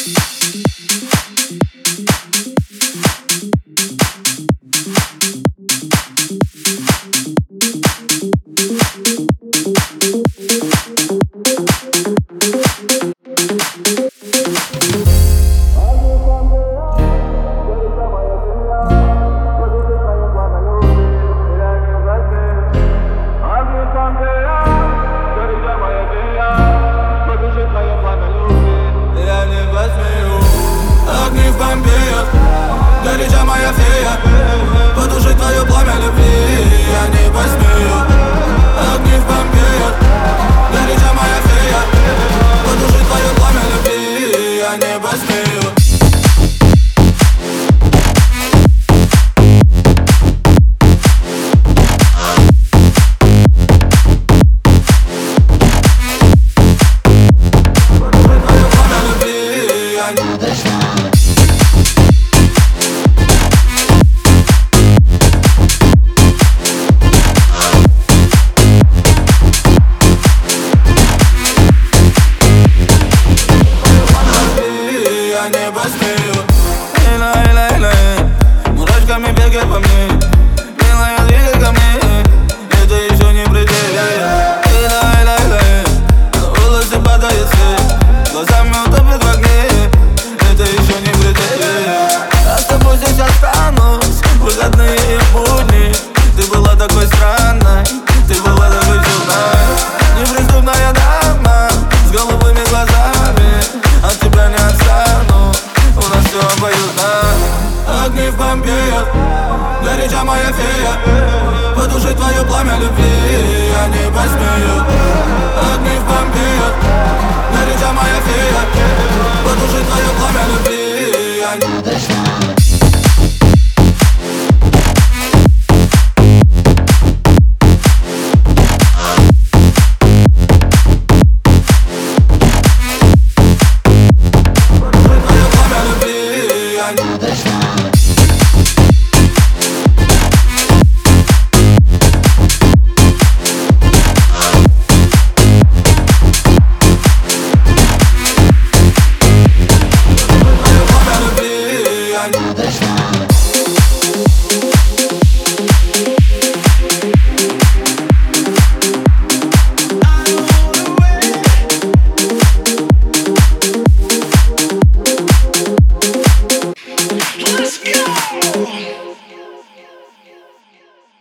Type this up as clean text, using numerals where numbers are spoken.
Горяча моя фея, потушить твое пламя любви я не посмею. Огни в Помпеях, горяча моя фея, потушить твое пламя любви я не посмею. Потушить твое пламя любви я не посмею. Я не посмею. Мурашками бегай по мне, милая, двигай ко мне, это еще не предел. Волосы падают свет, глазами утопит в огне, это еще не предел. Я с тобой здесь останусь, выходные и будни. Ты была такой странной, ты была такой чудной. Неприступная дама с голубыми глазами, от тебя не отстану, у нас все обоюдно. Огни в Помпеях, горяча моя фея, потушить твое пламя любви я не посмею. Огни в Помпеях, горяча моя фея, потушить твое пламя любви я не посмею.